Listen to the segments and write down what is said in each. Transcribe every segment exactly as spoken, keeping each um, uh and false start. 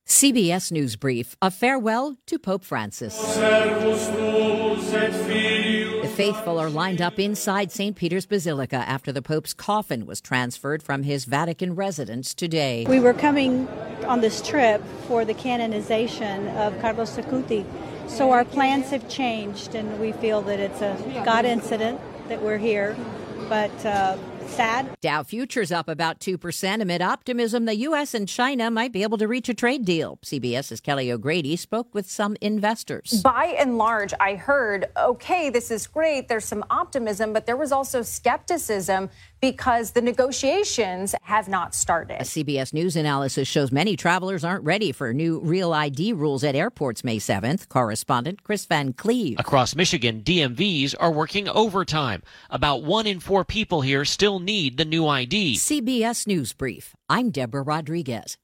C B S News Brief, a farewell to Pope Francis. The faithful are lined up inside Saint Peter's Basilica after the Pope's coffin was transferred from his Vatican residence today. We were coming on this trip for the canonization of Carlos Acuti, so our plans have changed, and we feel that it's a God incident that we're here, but uh, sad. Dow futures up about two percent amid optimism the U S and China might be able to reach a trade deal. CBS's Kelly O'Grady spoke with some investors. By and large, I heard, okay, this is great. There's some optimism, but there was also skepticism because the negotiations have not started. A C B S News analysis shows many travelers aren't ready for new Real I D rules at airports May seventh. Correspondent Chris Van Cleve. Across Michigan, D M Vs are working overtime. About one in four people here still need the new I D. C B S News Brief. I'm Deborah Rodriguez.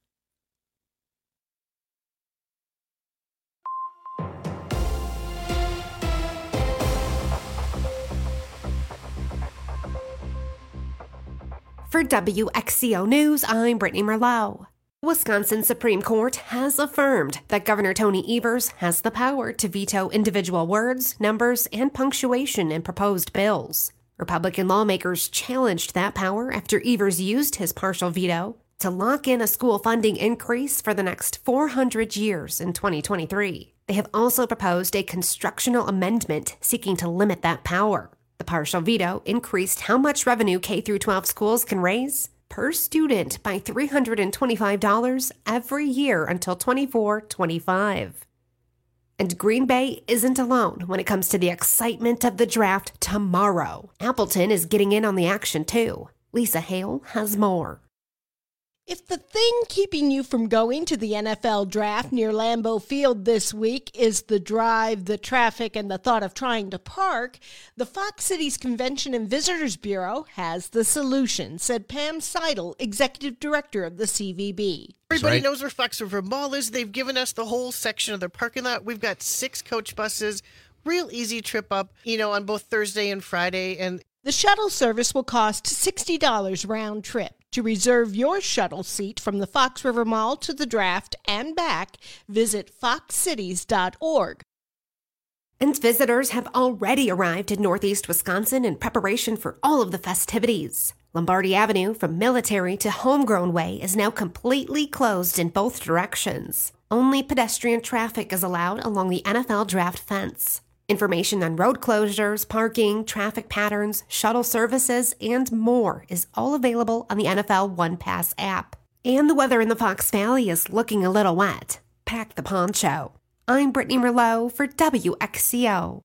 For W X C O News, I'm Brittany Merlot. Wisconsin Supreme Court has affirmed that Governor Tony Evers has the power to veto individual words, numbers, and punctuation in proposed bills. Republican lawmakers challenged that power after Evers used his partial veto to lock in a school funding increase for the next four hundred years in twenty twenty-three. They have also proposed a constructional amendment seeking to limit that power. The partial veto increased how much revenue K through twelve schools can raise per student by three hundred twenty-five dollars every year until twenty-four twenty-five. And Green Bay isn't alone when it comes to the excitement of the draft tomorrow. Appleton is getting in on the action too. Lisa Hale has more. If the thing keeping you from going to the N F L draft near Lambeau Field this week is the drive, the traffic, and the thought of trying to park, the Fox Cities Convention and Visitors Bureau has the solution, said Pam Seidel, Executive Director of the C V B. Everybody right. knows where Fox River Mall is. They've given us the whole section of their parking lot. We've got six coach buses, real easy trip up, you know, on both Thursday and Friday. And the shuttle service will cost sixty dollars round trip. To reserve your shuttle seat from the Fox River Mall to the draft and back, visit fox cities dot org. And visitors have already arrived in Northeast Wisconsin in preparation for all of the festivities. Lombardi Avenue from Military to Homegrown Way is now completely closed in both directions. Only pedestrian traffic is allowed along the N F L draft fence. Information on road closures, parking, traffic patterns, shuttle services, and more is all available on the N F L One Pass app. And the weather in the Fox Valley is looking a little wet. Pack the poncho. I'm Brittany Merlot for W X C O.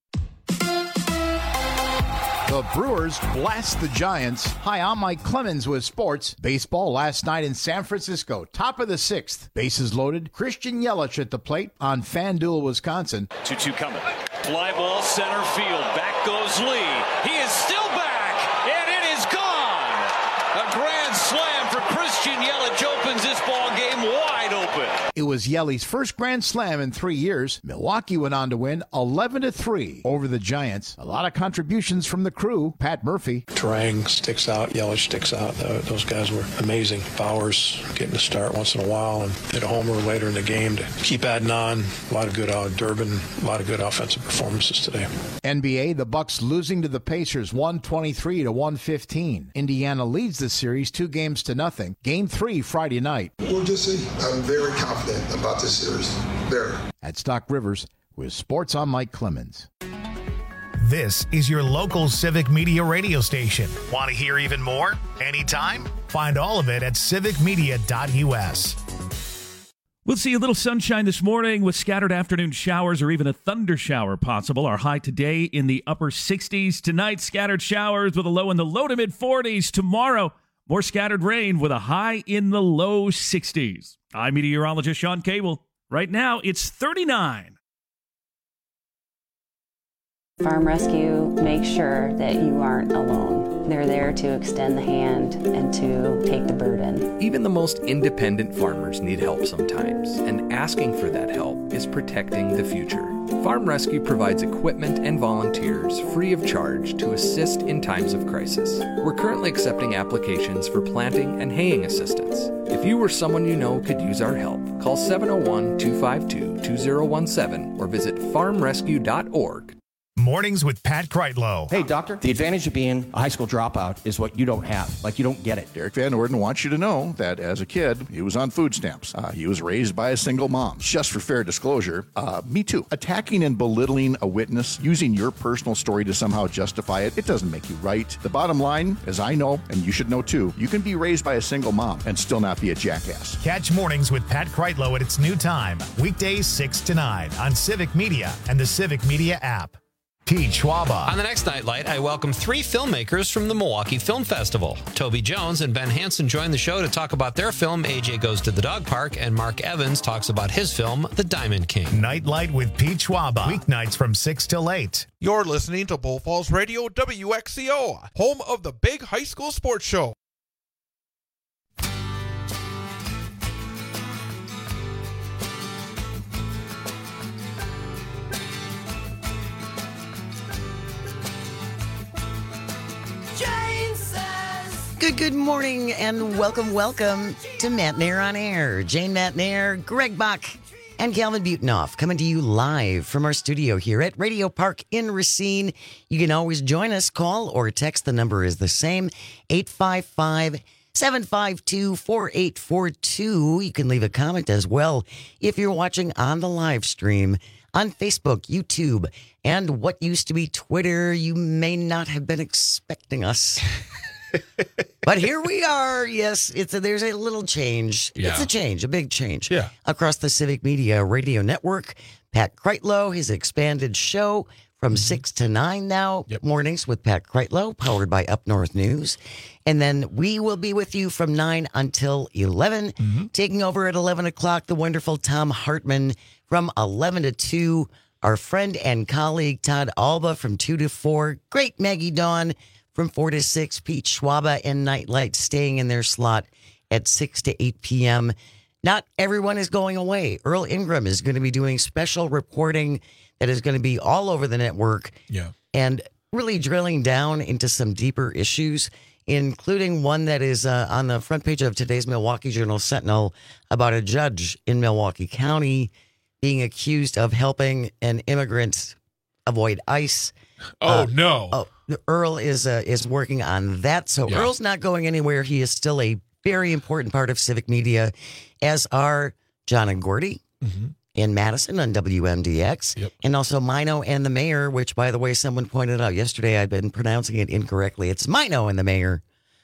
The Brewers blast the Giants. Hi, I'm Mike Clemens with sports. Baseball last night in San Francisco. Top of the sixth. Bases loaded. Christian Yelich at the plate on FanDuel, Wisconsin. two two coming. Fly ball center field. Back goes Lee. He is still back, and it is gone. A grand slam for Christian Yelich opens this ball game wide open. It was Yelich's first grand slam in three years. Milwaukee went on to win eleven to three over the Giants. A lot of contributions from the crew. Pat Murphy. Trang sticks out. Yelich sticks out. Uh, those guys were amazing. Bowers getting to start once in a while and hit a homer later in the game to keep adding on. A lot of good uh, Durbin. A lot of good offensive performances today. N B A, the Bucks losing to the Pacers one twenty-three to one fifteen. Indiana leads the series two games to nothing. Game three Friday night. We'll just see. I'm very confident about this series. There. At Stock Rivers with Sports, I'm Mike Clemens. This is your local Civic Media radio station. Want to hear even more? Anytime? Find all of it at civic media dot u s. We'll see a little sunshine this morning with scattered afternoon showers or even a thunder shower possible. Our high today in the upper sixties. Tonight, scattered showers with a low in the low to mid forties. Tomorrow, more scattered rain with a high in the low sixties. I'm meteorologist Sean Cable. Right now, it's thirty-nine. Farm Rescue makes sure that you aren't alone. They're there to extend the hand and to take the burden. Even the most independent farmers need help sometimes, and asking for that help is protecting the future. Farm Rescue provides equipment and volunteers free of charge to assist in times of crisis. We're currently accepting applications for planting and haying assistance. If you or someone you know could use our help, call seven oh one, two five two, two oh one seven or visit farm rescue dot org. Mornings with Pat Kreitlow. Hey, doctor, the advantage of being a high school dropout is what you don't have. Like, you don't get it. Derek Van Orden wants you to know that as a kid, he was on food stamps. Uh, he was raised by a single mom. Just for fair disclosure, uh, me too. Attacking and belittling a witness, using your personal story to somehow justify it, it doesn't make you right. The bottom line, as I know, and you should know too, you can be raised by a single mom and still not be a jackass. Catch Mornings with Pat Kreitlow at its new time, weekdays six to nine on Civic Media and the Civic Media app. Pete Schwaba. On the next Nightlight, I welcome three filmmakers from the Milwaukee Film Festival. Toby Jones and Ben Hansen join the show to talk about their film, A J Goes to the Dog Park, and Mark Evans talks about his film, The Diamond King. Nightlight with Pete Schwaba. Weeknights from six till eight. You're listening to Bull Falls Radio W X C O, home of the big high school sports show. Good, good morning and welcome, welcome to Matt Nair on Air. Jane Matt Nair, Greg Bach, and Calvin Butenhoff coming to you live from our studio here at Radio Park in Racine. You can always join us, call or text. The number is the same, eight five five, seven five two, four eight four two. You can leave a comment as well if you're watching on the live stream on Facebook, YouTube, and what used to be Twitter. You may not have been expecting us. But here we are. Yes, it's a, there's a little change. Yeah. It's a change, a big change. Yeah. Across the Civic Media Radio Network. Pat Kreitlow, his expanded show from mm-hmm. six to nine now. Yep. Mornings with Pat Kreitlow, powered by Up North News. And then we will be with you from nine until eleven. Mm-hmm. Taking over at eleven o'clock, the wonderful Tom Hartman from eleven to two. Our friend and colleague Todd Alba from two to four. Great Maggie Dawn from four to six, Pete Schwaba and Nightlight staying in their slot at six to eight p.m. Not everyone is going away. Earl Ingram is going to be doing special reporting that is going to be all over the network. Yeah. And really drilling down into some deeper issues, including one that is uh, on the front page of today's Milwaukee Journal Sentinel about a judge in Milwaukee County being accused of helping an immigrant avoid ICE. Oh, uh, no. Oh, Earl is uh, is working on that. So Yeah. Earl's not going anywhere. He is still a very important part of Civic Media, as are John and Gordy Mm-hmm. in Madison on W M D X, Yep. and also Mino and the Mayor, which, by the way, someone pointed out yesterday I've been pronouncing it incorrectly. It's Mino and the Mayor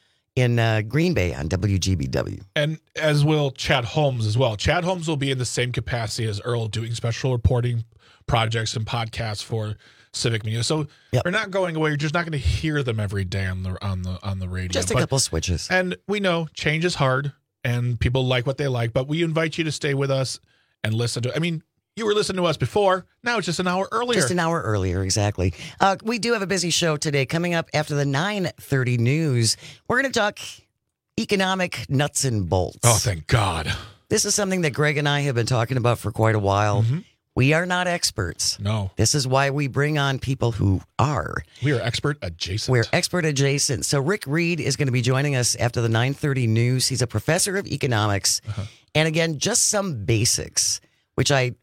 in uh, Green Bay on W G B W. And as will Chad Holmes as well. Chad Holmes will be in the same capacity as Earl, doing special reporting projects and podcasts for Civic Media. So Yep. they're not going away. You're just not going to hear them every day on the on the on the radio. Just a But- couple switches. And we know change is hard, and people like what they like. But we invite you to stay with us and listen to. I mean, you were listening to us before. Now it's just an hour earlier. Just an hour earlier, exactly. Uh, we do have a busy show today. Coming up after the nine thirty news, we're going to talk economic nuts and bolts. Oh, thank God. This is something that Greg and I have been talking about for quite a while. Mm-hmm. We are not experts. No. This is why we bring on people who are. We are expert adjacent. We're expert adjacent. So Rick Reed is going to be joining us after the nine thirty news. He's a professor of economics. Uh-huh. And again, just some basics, which I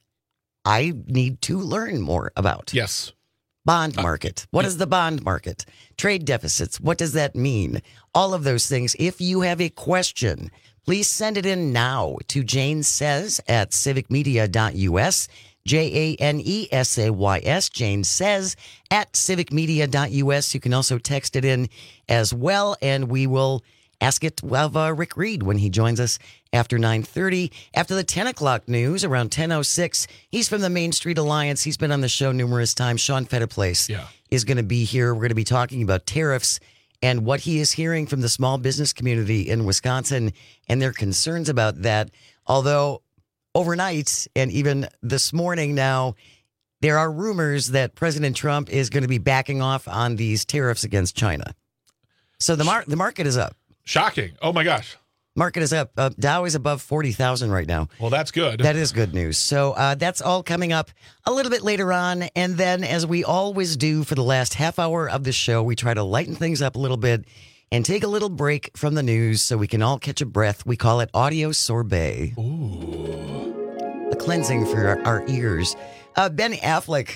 I need to learn more about. Yes. Bond market. What is the bond market? Trade deficits. What does that mean? All of those things. If you have a question, please send it in now to Jane Says at civic media dot U S. J A N E S A Y S, Jane Says at civic media dot U S. You can also text it in as well, and we will ask it of uh, Rick Reed when he joins us after nine thirty. After the ten o'clock news, around ten oh six, he's from the Main Street Alliance. He's been on the show numerous times. Sean Fetterplace Yeah. is going to be here. We're going to be talking about tariffs and what he is hearing from the small business community in Wisconsin and their concerns about that. Although overnight and even this morning now, there are rumors that President Trump is going to be backing off on these tariffs against China. So the mar- the market is up. Shocking. Oh, my gosh. Market is up. Uh, Dow is above forty thousand right now. Well, that's good. That is good news. So uh, that's all coming up a little bit later on. And then, as we always do for the last half hour of the show, we try to lighten things up a little bit and take a little break from the news so we can all catch a breath. We call it Audio Sorbet. Ooh. A cleansing for our, our ears. Uh, Ben Affleck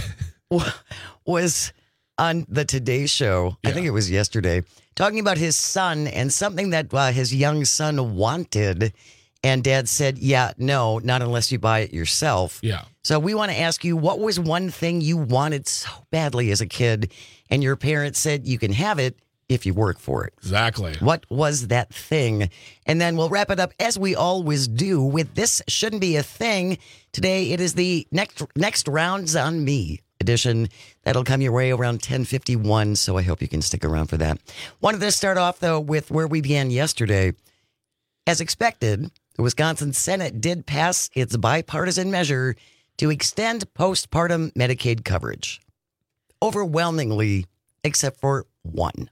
was on the Today Show, yeah. I think it was yesterday, talking about his son and something that uh, his young son wanted. And Dad said, yeah, no, not unless you buy it yourself. Yeah. So we want to ask you, what was one thing you wanted so badly as a kid and your parents said you can have it if you work for it? Exactly. What was that thing? And then we'll wrap it up, as we always do, with This Shouldn't Be a Thing. Today, it is the next next Rounds on Me edition. That'll come your way around ten fifty-one, so I hope you can stick around for that. Wanted to start off, though, with where we began yesterday. As expected, the Wisconsin Senate did pass its bipartisan measure to extend postpartum Medicaid coverage. Overwhelmingly, except for one.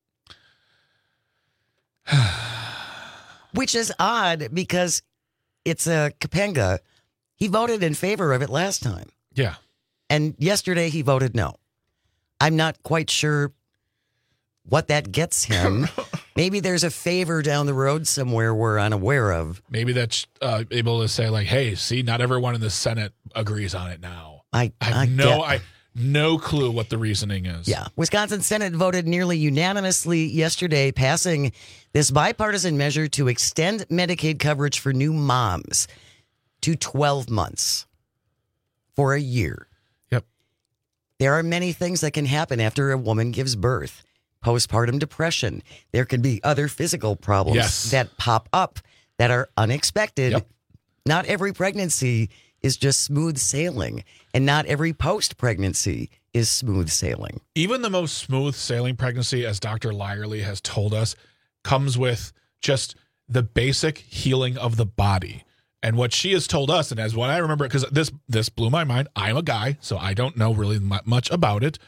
Which is odd because it's a Capenga. He voted in favor of it last time. Yeah. And yesterday he voted no. I'm not quite sure what that gets him. Maybe there's a favor down the road somewhere we're unaware of. Maybe that's uh, able to say, like, hey, see, not everyone in the Senate agrees on it now. I, I have I no, get- I no clue what the reasoning is. Yeah. Wisconsin Senate voted nearly unanimously yesterday, passing this bipartisan measure to extend Medicaid coverage for new moms to twelve months for a year. Yep. There are many things that can happen after a woman gives birth. Postpartum depression. There can be other physical problems Yes. that pop up that are unexpected. Yep. Not every pregnancy is just smooth sailing, and not every post-pregnancy is smooth sailing. Even the most smooth sailing pregnancy, as Doctor Lyerly has told us, comes with just the basic healing of the body. And what she has told us, and as what I remember, because this this blew my mind, I'm a guy, so I don't know really mu- much about it,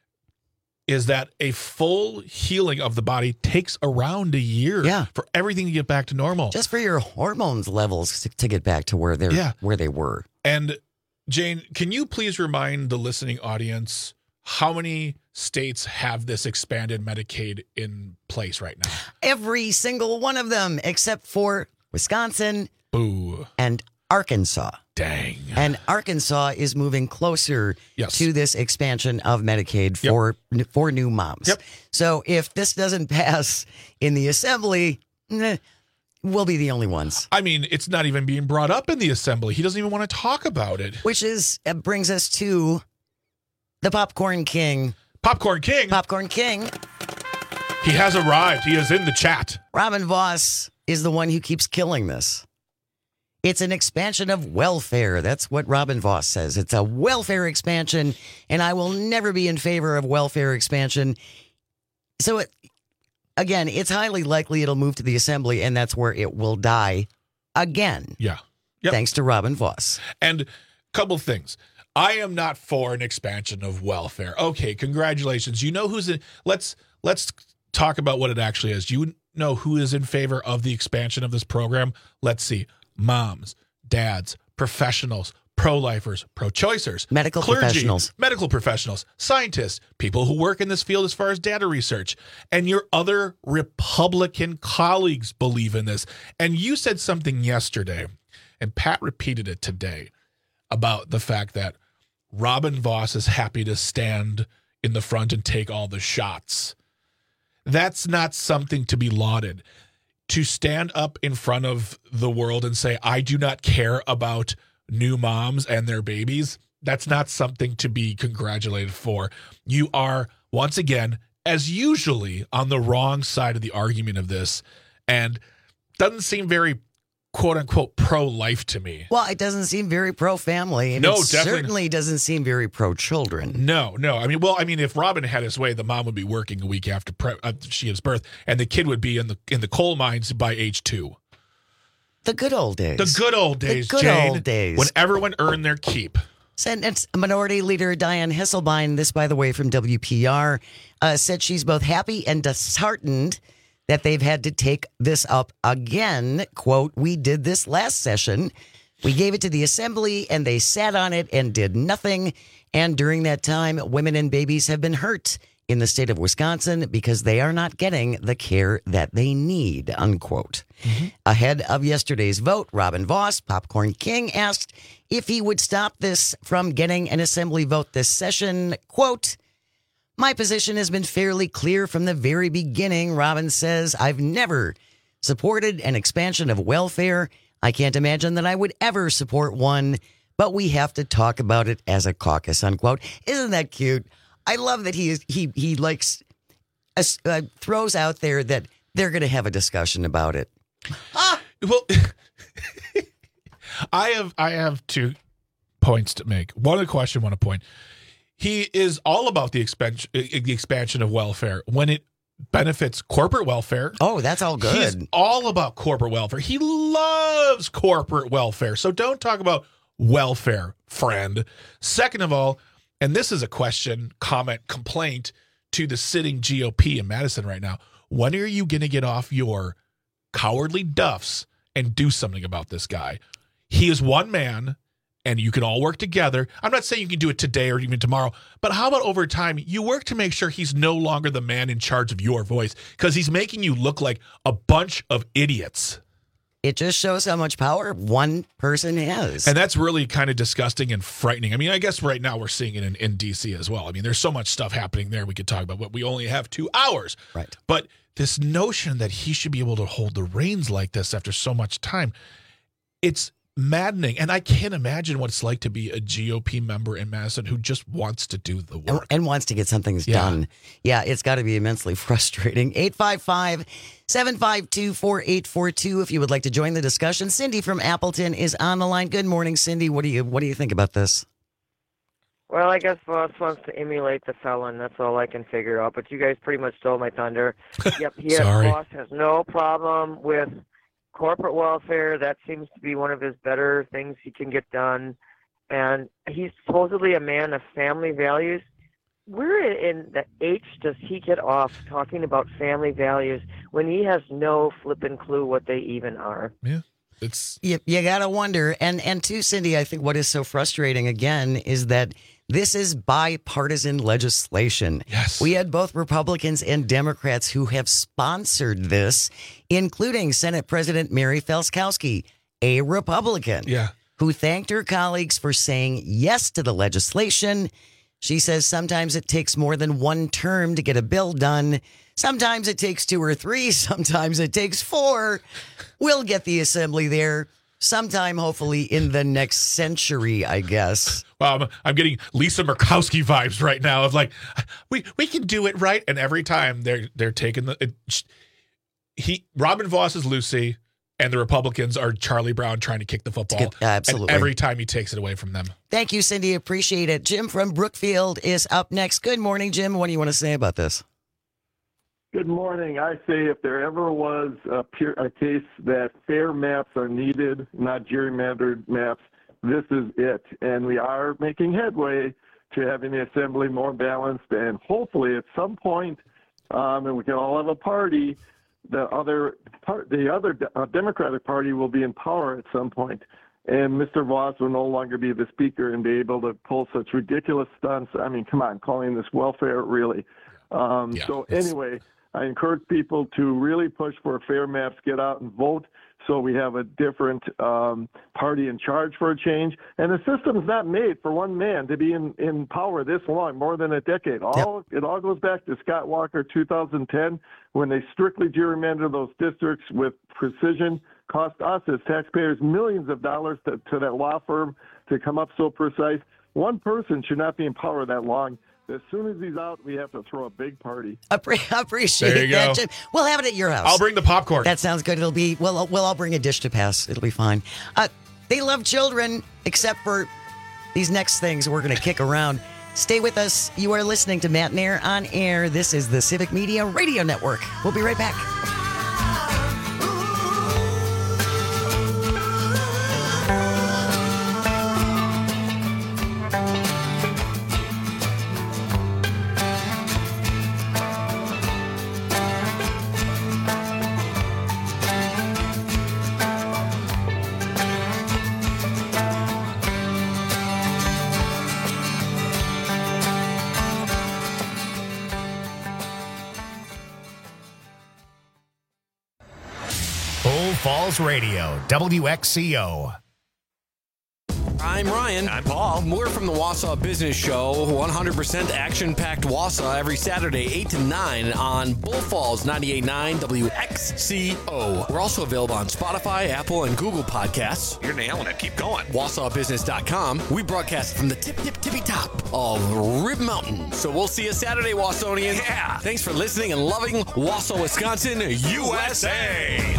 is that a full healing of the body takes around a year Yeah. for everything to get back to normal. Just for your hormones levels to, to get back to where they're Yeah. where they were. And Jane, can you please remind the listening audience how many states have this expanded Medicaid in place right now? Every single one of them, except for Wisconsin Boo. and Arkansas. Dang. And Arkansas is moving closer Yes. to this expansion of Medicaid for for new moms. Yep. So if this doesn't pass in the assembly, eh, we'll be the only ones. I mean, it's not even being brought up in the assembly. He doesn't even want to talk about it. Which is uh, brings us to the Popcorn King. Popcorn King. Popcorn King. He has arrived. He is in the chat. Robin Voss is the one who keeps killing this. It's an expansion of welfare. That's what Robin Voss says. It's a welfare expansion, and I will never be in favor of welfare expansion. So, it, again, it's highly likely it'll move to the assembly, and that's where it will die again. Yeah. Yep. Thanks to Robin Voss. And a couple things. I am not for an expansion of welfare. Okay, congratulations. You know who's in. Let's let's talk about what it actually is. You know who is in favor of the expansion of this program? Let's see. Moms, dads, professionals, pro-lifers, pro-choicers, Medical clergy, professionals. medical professionals, scientists, people who work in this field as far as data research, and your other Republican colleagues believe in this. And you said something yesterday, and Pat repeated it today, about the fact that Robin Voss is happy to stand in the front and take all the shots. That's not something to be lauded. To stand up in front of the world and say, I do not care about new moms and their babies, that's not something to be congratulated for. You are, once again, as usually, on the wrong side of the argument of this, and doesn't seem very quote-unquote pro-life to me. Well, it doesn't seem very pro-family. And No, it definitely certainly doesn't seem very pro-children. No, no. I mean, well, I mean, if Robin had his way, the mom would be working a week after pre- uh, she gives birth, and the kid would be in the in the coal mines by age two. The good old days. The good old days, The good Jane, old days. when everyone earned their keep. Senate Minority Leader Dianne Hisselbein, this, by the way, from W P R, uh, said she's both happy and disheartened that they've had to take this up again. Quote, we did this last session. We gave it to the assembly and they sat on it and did nothing. And during that time, women and babies have been hurt in the state of Wisconsin because they are not getting the care that they need, unquote. Mm-hmm. Ahead of yesterday's vote, Robin Vos, Popcorn King, asked if he would stop this from getting an assembly vote this session. Quote, my position has been fairly clear from the very beginning. Robin says, I've never supported an expansion of welfare. I can't imagine that I would ever support one, but we have to talk about it as a caucus, unquote. Isn't that cute? I love that he is, he he likes uh, throws out there that they're going to have a discussion about it. Ah! Well, I have I have two points to make. One, a question, one, a point. He is all about the expansion the expansion of welfare when it benefits corporate welfare. Oh, that's all good. He's all about corporate welfare. He loves corporate welfare. So don't talk about welfare, friend. Second of all, and this is a question, comment, complaint to the sitting G O P in Madison right now. When are you going to get off your cowardly duffs and do something about this guy? He is one man, and you can all work together. I'm not saying you can do it today or even tomorrow, but how about over time, you work to make sure he's no longer the man in charge of your voice because he's making you look like a bunch of idiots. It just shows how much power one person has. And that's really kind of disgusting and frightening. I mean, I guess right now we're seeing it in, in D C as well. I mean, there's so much stuff happening there we could talk about, but we only have two hours. Right. But this notion that he should be able to hold the reins like this after so much time, it's maddening. And I can't imagine what it's like to be a G O P member in Madison who just wants to do the work. And, and wants to get some things Yeah. done. Yeah, it's got to be immensely frustrating. eight five five, seven five two, four eight four two if you would like to join the discussion. Cindy from Appleton is on the line. Good morning, Cindy. What do you what do you think about this? Well, I guess Voss wants to emulate the felon. That's all I can figure out. But you guys pretty much stole my thunder. Yep, he has, Sorry. Voss has no problem with corporate welfare. That seems to be one of his better things he can get done. And he's supposedly a man of family values. Where in the H does he get off talking about family values when he has no flippin' clue what they even are? Yeah. It's You, you got to wonder. And, and to Cindy, I think what is so frustrating, again, is that this is bipartisan legislation. Yes. We had both Republicans and Democrats who have sponsored this, including Senate President Mary Felskowski, a Republican, Yeah. who thanked her colleagues for saying yes to the legislation. She says sometimes it takes more than one term to get a bill done. Sometimes it takes two or three. Sometimes it takes four. We'll get the assembly there sometime, hopefully, in the next century, I guess. Well, I'm, I'm getting Lisa Murkowski vibes right now of like, we we can do it right. And every time they're they're taking the it, he Robin Vos is Lucy, and the Republicans are Charlie Brown trying to kick the football. Good, absolutely. And every time he takes it away from them. Thank you, Cindy. Appreciate it. Jim from Brookfield is up next. Good morning, Jim. What do you want to say about this? Good morning. I say if there ever was a, pure, a case that fair maps are needed, not gerrymandered maps, this is it. And we are making headway to having the assembly more balanced. And hopefully at some point, um, and we can all have a party, the other part, the other uh, Democratic Party will be in power at some point. And Mister Vos will no longer be the speaker and be able to pull such ridiculous stunts. I mean, come on, calling this welfare, really. Um, Yeah, so it's- anyway, I encourage people to really push for fair maps, get out and vote so we have a different um, party in charge for a change. And the system's not made for one man to be in, in power this long, more than a decade. All It all goes back to Scott Walker two thousand ten when they strictly gerrymandered those districts with precision, cost us as taxpayers millions of dollars to, to that law firm to come up so precise. One person should not be in power that long. As soon as he's out, we have to throw a big party. Appre- appreciate There you that, go. Jim. We'll have it at your house. I'll bring the popcorn. That sounds good. It'll be, well, we'll all bring a dish to pass. It'll be fine. Uh, they love children, except for these next things we're going to kick around. Stay with us. You are listening to Matt Nair on Air. This is the Civic Media Radio Network. We'll be right back. Falls Radio, W X C O. I'm Ryan. I'm Paul. We're from the Wausau Business Show. one hundred percent action-packed Wausau every Saturday, eight to nine on Bull Falls ninety-eight point nine W X C O. We're also available on Spotify, Apple, and Google Podcasts. You're nailing it. Keep going. Wausau Business dot com. We broadcast from the tip, tip, tippy top of Rib Mountain. So we'll see you Saturday, Wausonians. Yeah. Thanks for listening and loving Wausau, Wisconsin, U S A.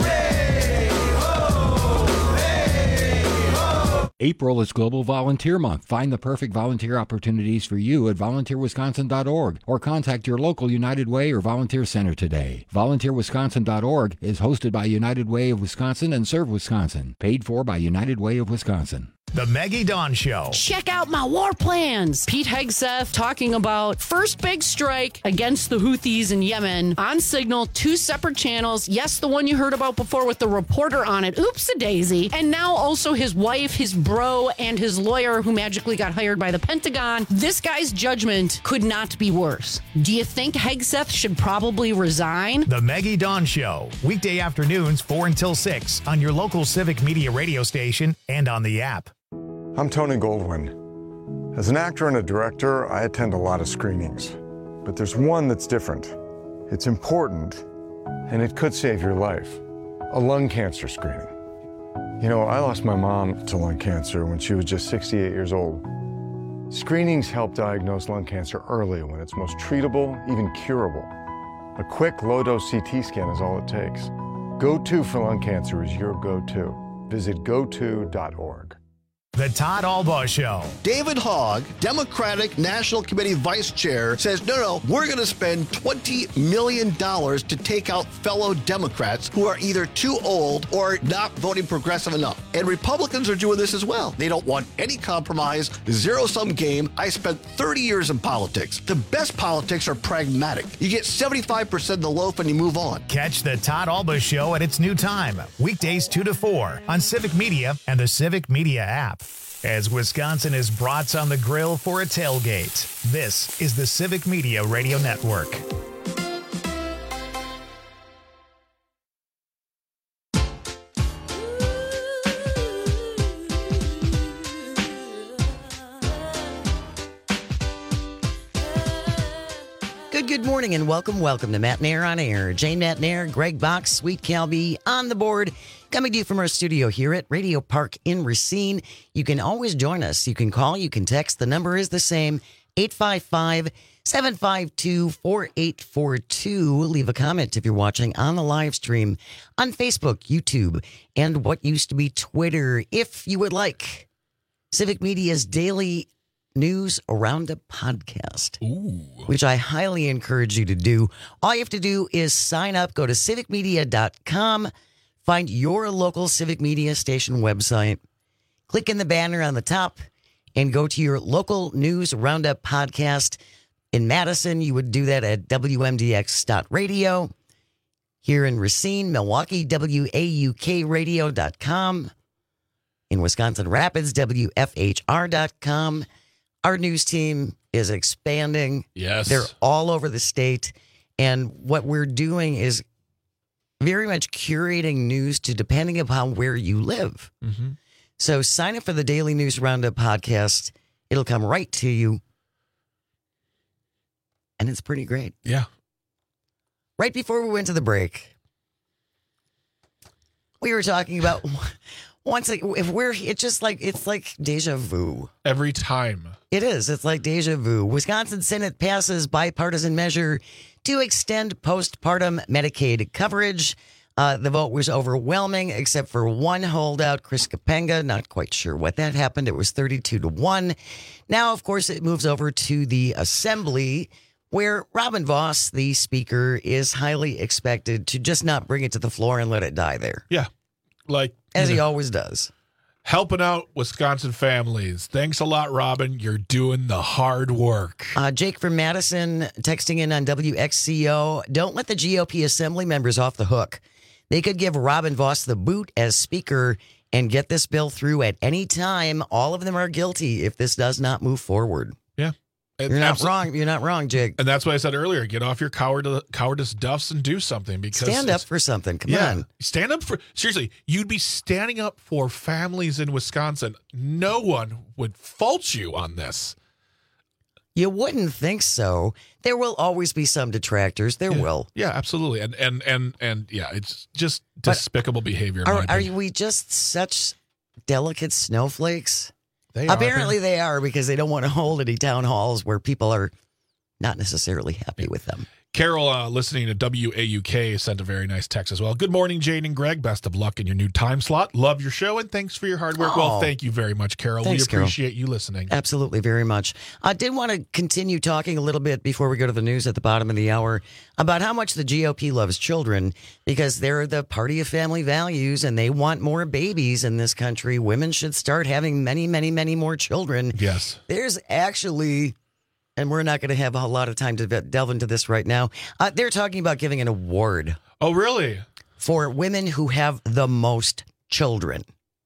April is Global Volunteer Month. Find the perfect volunteer opportunities for you at volunteer wisconsin dot org or contact your local United Way or Volunteer Center today. volunteer wisconsin dot org is hosted by United Way of Wisconsin and Serve Wisconsin. Paid for by United Way of Wisconsin. The Maggie Dawn Show. Check out my war plans. Pete Hegseth talking about first big strike against the Houthis in Yemen on Signal, two separate channels. Yes, the one you heard about before with the reporter on it. Oops-a-daisy. And now also his wife, his bro, and his lawyer who magically got hired by the Pentagon. This guy's judgment could not be worse. Do you think Hegseth should probably resign? The Maggie Dawn Show. Weekday afternoons, four until six on your local Civic Media radio station and on the app. I'm Tony Goldwyn. As an actor and a director, I attend a lot of screenings. But there's one that's different. It's important, and it could save your life. A lung cancer screening. You know, I lost my mom to lung cancer when she was just sixty-eight years old. Screenings help diagnose lung cancer early when it's most treatable, even curable. A quick, low-dose C T scan is all it takes. Go-To for lung cancer is your go-to. Visit go to dot org. The Todd Albaugh Show. David Hogg, Democratic National Committee Vice Chair, says, no, no, we're going to spend twenty million dollars to take out fellow Democrats who are either too old or not voting progressive enough. And Republicans are doing this as well. They don't want any compromise, zero-sum game. I spent thirty years in politics. The best politics are pragmatic. You get seventy-five percent of the loaf and you move on. Catch the Todd Albaugh Show at its new time, weekdays two to four on Civic Media and the Civic Media app. As Wisconsin is brats on the grill for a tailgate, this is the Civic Media Radio Network. Good, good morning and welcome, welcome to Matt Nair on Air. Jane Matt Nair, Greg Box, Sweet Calby on the board. Coming to you from our studio here at Radio Park in Racine. You can always join us. You can call, you can text. The number is the same, eight five five, seven five two, four eight four two. Leave a comment if you're watching on the live stream on Facebook, YouTube, and what used to be Twitter. If you would like Civic Media's daily news roundup podcast, Ooh. which I highly encourage you to do. All you have to do is sign up, go to civic media dot com. Find your local Civic Media station website, click in the banner on the top, and go to your local news roundup podcast. In Madison, you would do that at W M D X dot radio. Here in Racine, Milwaukee, W A U K radio dot com. In Wisconsin Rapids, W F H R dot com. Our news team is expanding. Yes. They're all over the state. And what we're doing is very much curating news to depending upon where you live. Mm-hmm. So sign up for the Daily News Roundup podcast. It'll come right to you. And it's pretty great. Yeah. Right before we went to the break, we were talking about once if we're it's just like it's like deja vu. Every time. It is. It's like deja vu. Wisconsin Senate passes bipartisan measure to extend postpartum Medicaid coverage. Uh, the vote was overwhelming, except for one holdout, Chris Kapenga. Not quite sure what that happened. It was thirty-two to one. Now, of course, it moves over to the Assembly, where Robin Vos, the Speaker, is highly expected to just not bring it to the floor and let it die there. Yeah. Like as he know, always does. Helping out Wisconsin families. Thanks a lot, Robin. You're doing the hard work. Uh, Jake from Madison texting in on W X C O. Don't let the G O P Assembly members off the hook. They could give Robin Vos the boot as Speaker and get this bill through at any time. All of them are guilty if this does not move forward. Yeah. And You're not absol- wrong. You're not wrong, Jake. And that's why I said earlier, get off your coward, cowardice duffs and do something. Because Stand up for something. Come yeah, on. Stand up for, seriously, you'd be standing up for families in Wisconsin. No one would fault you on this. You wouldn't think so. There will always be some detractors. There yeah. will. Yeah, absolutely. And, and, and, and yeah, it's just But despicable behavior. in my Are, are opinion. we just such delicate snowflakes? They are, Apparently they are, because they don't want to hold any town halls where people are not necessarily happy with them. Carol, uh, listening to W A U K, sent a very nice text as well. Good morning, Jane and Greg. Best of luck in your new time slot. Love your show, and thanks for your hard work. Oh. Well, thank you very much, Carol. Thanks, we Carol. appreciate you listening. Absolutely, very much. I did want to continue talking a little bit before we go to the news at the bottom of the hour about how much the G O P loves children, because they're the party of family values and they want more babies in this country. Women should start having many, many, many more children. Yes. There's actually... And we're not going to have a lot of time to delve into this right now. Uh, they're talking about giving an award. Oh, really? For women who have the most children.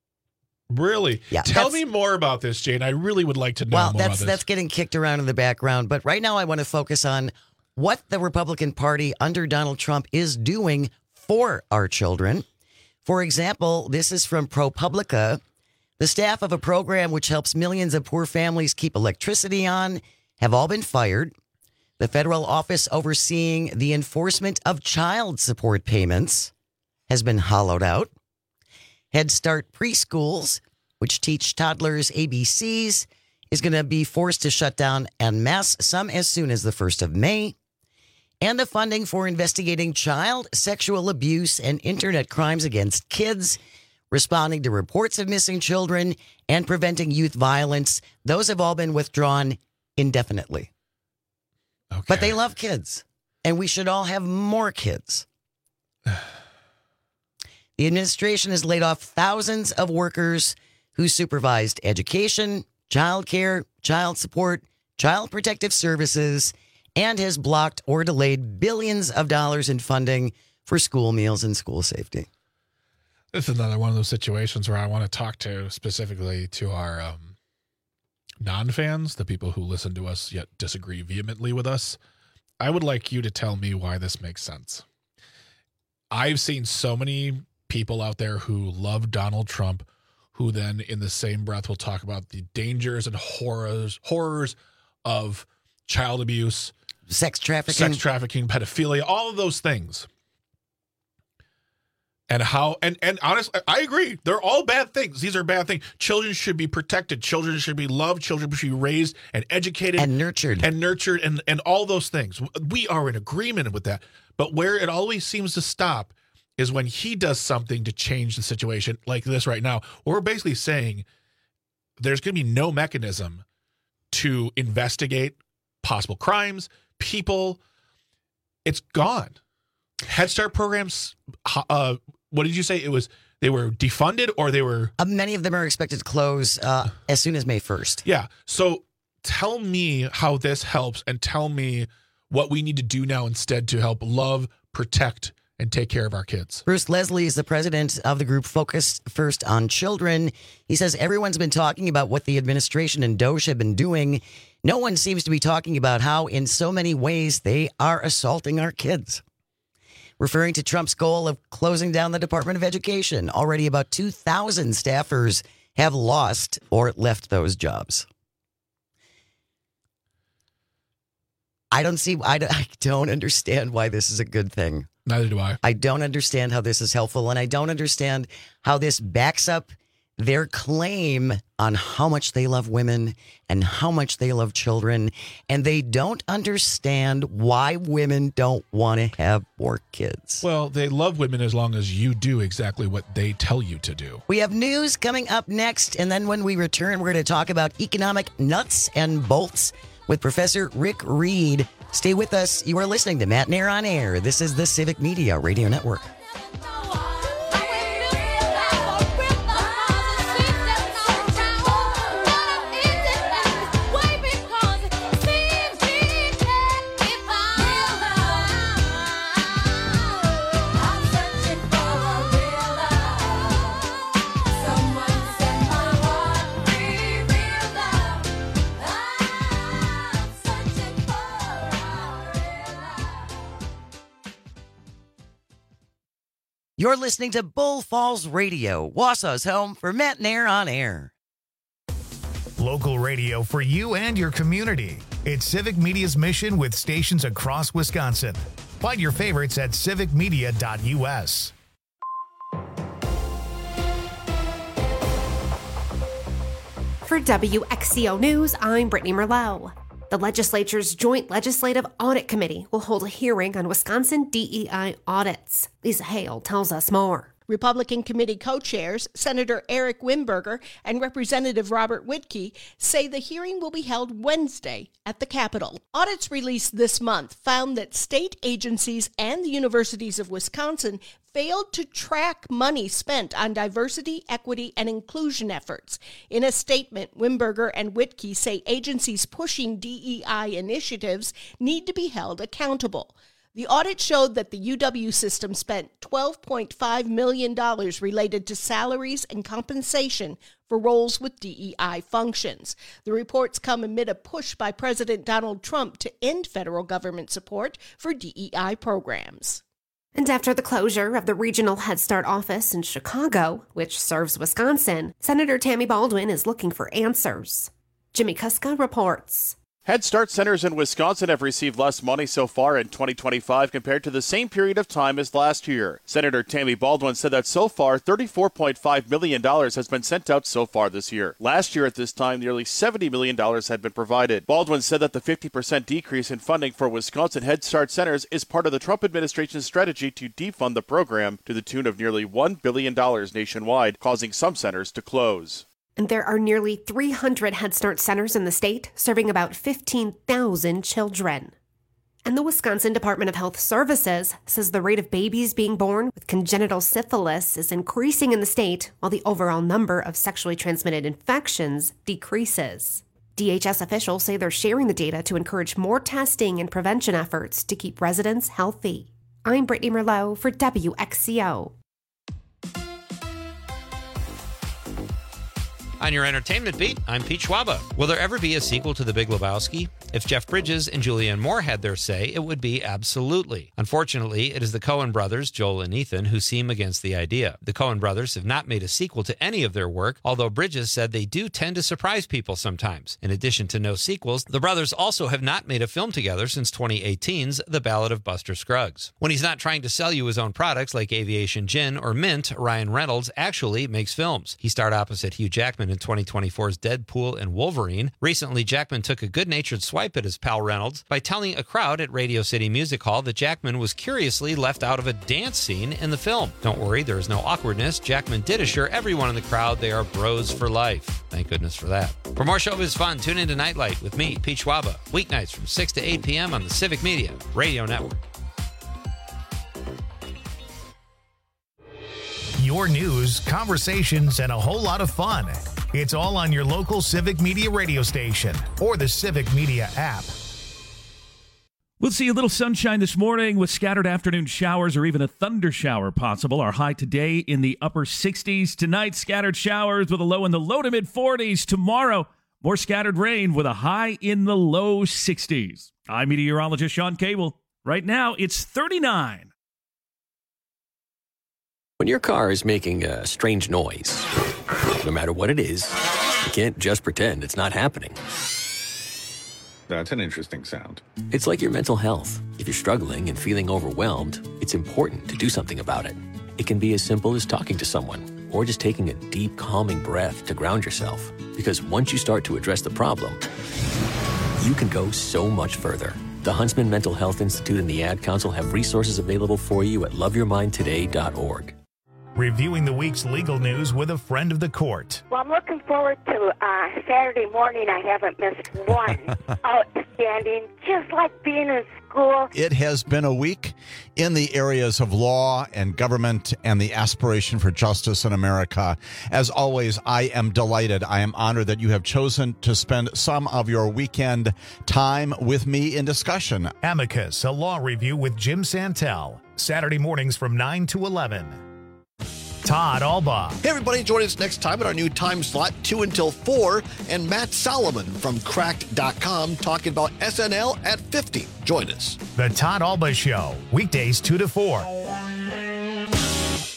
Really? Yeah. Tell me more about this, Jane. I really would like to know Well, more that's about this. that's getting kicked around in the background. But right now I want to focus on what the Republican Party under Donald Trump is doing for our children. For example, this is from ProPublica. The staff of a program which helps millions of poor families keep electricity on have all been fired. The federal office overseeing the enforcement of child support payments has been hollowed out. Head Start preschools, which teach toddlers A B Cs, is going to be forced to shut down en masse, some as soon as the first of May. And the funding for investigating child sexual abuse and internet crimes against kids, responding to reports of missing children, and preventing youth violence, those have all been withdrawn indefinitely. Okay. But they love kids, and we should all have more kids. The administration has laid off thousands of workers who supervised education, child care, child support, child protective services, and has blocked or delayed billions of dollars in funding for school meals and school safety. This is another one of those situations where I want to talk to specifically to our um, non-fans, the people who listen to us yet disagree vehemently with us. I would like you to tell me why this makes sense. I've seen so many people out there who love Donald Trump, who then in the same breath will talk about the dangers and horrors horrors of child abuse, sex trafficking, sex trafficking, pedophilia, all of those things. And how, and, and honestly, I agree. They're all bad things. These are bad things. Children should be protected. Children should be loved. Children should be raised and educated. And nurtured. And nurtured and, and all those things. We are in agreement with that. But where it always seems to stop is when he does something to change the situation, like this right now. We're basically saying there's going to be no mechanism to investigate possible crimes, people. It's gone. Head Start programs, uh, what did you say? It was they were defunded or they were... Uh, many of them are expected to close uh, as soon as May first. Yeah. So tell me how this helps and tell me what we need to do now instead to help love, protect, and take care of our kids. Bruce Leslie is the president of the group Focused First on Children. He says everyone's been talking about what the administration and DOJ have been doing. No one seems to be talking about how in so many ways they are assaulting our kids. Referring to Trump's goal of closing down the Department of Education, already about two thousand staffers have lost or left those jobs. I don't see, I don't, I don't understand why this is a good thing. Neither do I. I don't understand how this is helpful, and I don't understand how this backs up their claim on how much they love women and how much they love children, and they don't understand why women don't want to have more kids. Well, they love women as long as you do exactly what they tell you to do. We have news coming up next, and then when we return, we're going to talk about economic nuts and bolts with Professor Rick Reed. Stay with us. You are listening to Matt Nair on Air. This is the Civic Media Radio Network. You're listening to Bull Falls Radio, Wausau's home for Matt and Air on Air. Local radio for you and your community. It's Civic Media's mission with stations across Wisconsin. Find your favorites at civic media dot u s. For W X C O News, I'm Brittany Merlot. The legislature's Joint Legislative Audit Committee will hold a hearing on Wisconsin D E I audits. Lisa Hale tells us more. Republican committee co-chairs, Senator Eric Wimberger and Representative Robert Wittke, say the hearing will be held Wednesday at the Capitol. Audits released this month found that state agencies and the universities of Wisconsin failed to track money spent on diversity, equity, and inclusion efforts. In a statement, Wimberger and Wittke say agencies pushing D E I initiatives need to be held accountable. The audit showed that the U W system spent twelve point five million dollars related to salaries and compensation for roles with D E I functions. The reports come amid a push by President Donald Trump to end federal government support for D E I programs. And after the closure of the Regional Head Start office in Chicago, which serves Wisconsin, Senator Tammy Baldwin is looking for answers. Jimmy Kuska reports. Head Start centers in Wisconsin have received less money so far in twenty twenty-five compared to the same period of time as last year. Senator Tammy Baldwin said that so far, thirty-four point five million dollars has been sent out so far this year. Last year at this time, nearly seventy million dollars had been provided. Baldwin said that the fifty percent decrease in funding for Wisconsin Head Start centers is part of the Trump administration's strategy to defund the program to the tune of nearly one billion dollars nationwide, causing some centers to close. And there are nearly three hundred Head Start centers in the state, serving about fifteen thousand children. And the Wisconsin Department of Health Services says the rate of babies being born with congenital syphilis is increasing in the state, while the overall number of sexually transmitted infections decreases. D H S officials say they're sharing the data to encourage more testing and prevention efforts to keep residents healthy. I'm Brittany Merlot for W X C O. On your entertainment beat, I'm Pete Schwaba. Will there ever be a sequel to The Big Lebowski? If Jeff Bridges and Julianne Moore had their say, it would be absolutely. Unfortunately, it is the Coen brothers, Joel and Ethan, who seem against the idea. The Coen brothers have not made a sequel to any of their work, although Bridges said they do tend to surprise people sometimes. In addition to no sequels, the brothers also have not made a film together since twenty eighteen's The Ballad of Buster Scruggs. When he's not trying to sell you his own products like Aviation Gin or Mint, Ryan Reynolds actually makes films. He starred opposite Hugh Jackman in twenty twenty-four's Deadpool and Wolverine. Recently, Jackman took a good-natured swipe at his pal Reynolds by telling a crowd at Radio City Music Hall that Jackman was curiously left out of a dance scene in the film. Don't worry, there is no awkwardness. Jackman did assure everyone in the crowd they are bros for life. Thank goodness for that. For more showbiz fun, tune into Nightlight with me, Pete Schwaba, weeknights from six to eight p.m. on the Civic Media Radio Network. Your news, conversations, and a whole lot of fun. It's all on your local Civic Media radio station or the Civic Media app. We'll see a little sunshine this morning with scattered afternoon showers or even a thunder shower possible. Our high today in the upper sixties. Tonight, scattered showers with a low in the low to mid forties. Tomorrow, more scattered rain with a high in the low sixties. I'm meteorologist Sean Cable. Right now, it's thirty-nine. When your car is making a strange noise, no matter what it is, you can't just pretend it's not happening. That's an interesting sound. It's like your mental health. If you're struggling and feeling overwhelmed, it's important to do something about it. It can be as simple as talking to someone or just taking a deep, calming breath to ground yourself. Because once you start to address the problem, you can go so much further. The Huntsman Mental Health Institute and the Ad Council have resources available for you at love your mind today dot org. Reviewing the week's legal news with a friend of the court. Well, I'm looking forward to uh, Saturday morning. I haven't missed one. Outstanding, just like being in school. It has been a week in the areas of law and government and the aspiration for justice in America. As always, I am delighted. I am honored that you have chosen to spend some of your weekend time with me in discussion. Amicus, a law review with Jim Santel. Saturday mornings from nine to eleven. Todd Albaugh. Hey, everybody, join us next time at our new time slot, two until four, and Matt Solomon from cracked dot com talking about S N L at fifty. Join us. The Todd Albaugh Show, weekdays two to four.